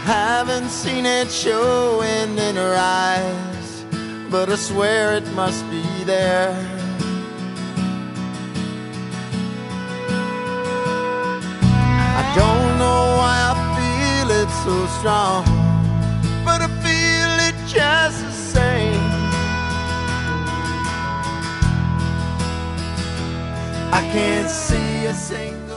Haven't seen it showing in her eyes, but I swear it must be there. I don't know why I feel it so strong, but I feel it just the same. I can't see a single